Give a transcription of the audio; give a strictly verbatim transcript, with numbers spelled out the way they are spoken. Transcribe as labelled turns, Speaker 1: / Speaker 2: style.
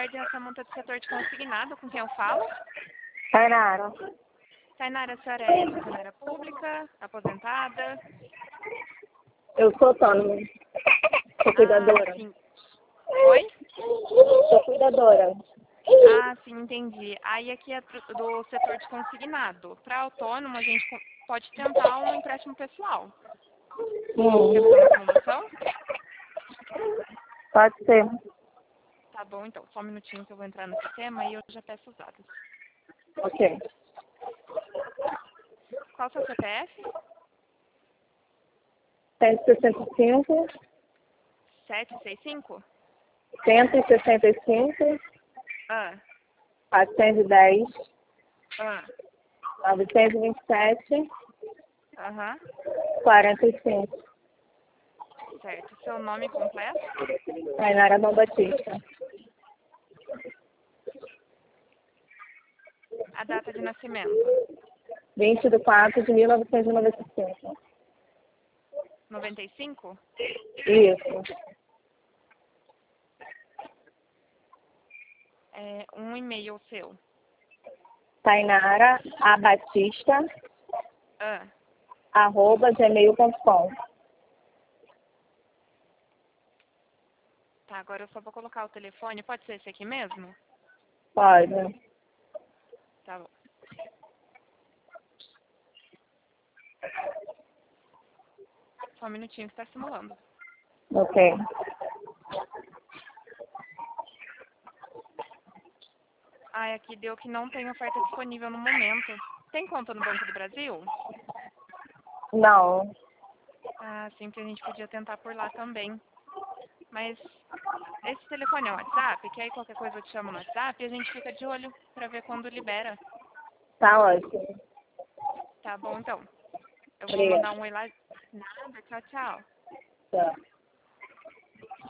Speaker 1: tarde, a Samanta do setor de consignado, com quem eu falo.
Speaker 2: Tainara.
Speaker 1: Tainara, a senhora é funcionária pública, aposentada?
Speaker 2: Eu sou autônoma. Sou cuidadora.
Speaker 1: Ah, sim. Oi?
Speaker 2: Sou cuidadora.
Speaker 1: Ah, sim, entendi. Aí aqui é pro- do setor de consignado. Para autônomo, a gente co- pode tentar um empréstimo pessoal. Quer fazer
Speaker 2: Hum,
Speaker 1: uma simulação?
Speaker 2: pode ser.
Speaker 1: Tá bom, então. Só um minutinho que eu vou entrar no sistema e eu já peço os dados.
Speaker 2: Ok.
Speaker 1: Qual o seu C P F?
Speaker 2: cento e sessenta e cinco,
Speaker 1: sete seis cinco?
Speaker 2: cento e sessenta e cinco,
Speaker 1: Ah,
Speaker 2: quatrocentos e dez,
Speaker 1: ah,
Speaker 2: novecentos e vinte e sete,
Speaker 1: aham.
Speaker 2: quarenta e cinco.
Speaker 1: Certo. Seu nome completo?
Speaker 2: Tainara Dom Batista.
Speaker 1: A data de nascimento?
Speaker 2: vinte de quatro de mil novecentos e noventa e cinco.
Speaker 1: noventa e cinco?
Speaker 2: Isso.
Speaker 1: É, um e-mail seu.
Speaker 2: Tainara A Batista,
Speaker 1: Ah,
Speaker 2: arroba gmail ponto com.
Speaker 1: tá. Agora eu só vou colocar o telefone. Pode ser esse aqui mesmo?
Speaker 2: Pode.
Speaker 1: Tá bom. Só um minutinho que está simulando.
Speaker 2: Ok.
Speaker 1: Ah, aqui deu que não tem oferta disponível no momento. Tem conta no Banco do Brasil?
Speaker 2: Não.
Speaker 1: Ah, sim, que a gente podia tentar por lá também. Mas esse telefone é o WhatsApp, que aí qualquer coisa eu te chamo no WhatsApp e a gente fica de olho pra ver quando libera.
Speaker 2: Tá ótimo.
Speaker 1: Tá bom, então. Eu vou
Speaker 2: Obrigada.
Speaker 1: mandar um oi lá. Nada, tchau, tchau.
Speaker 2: Tchau.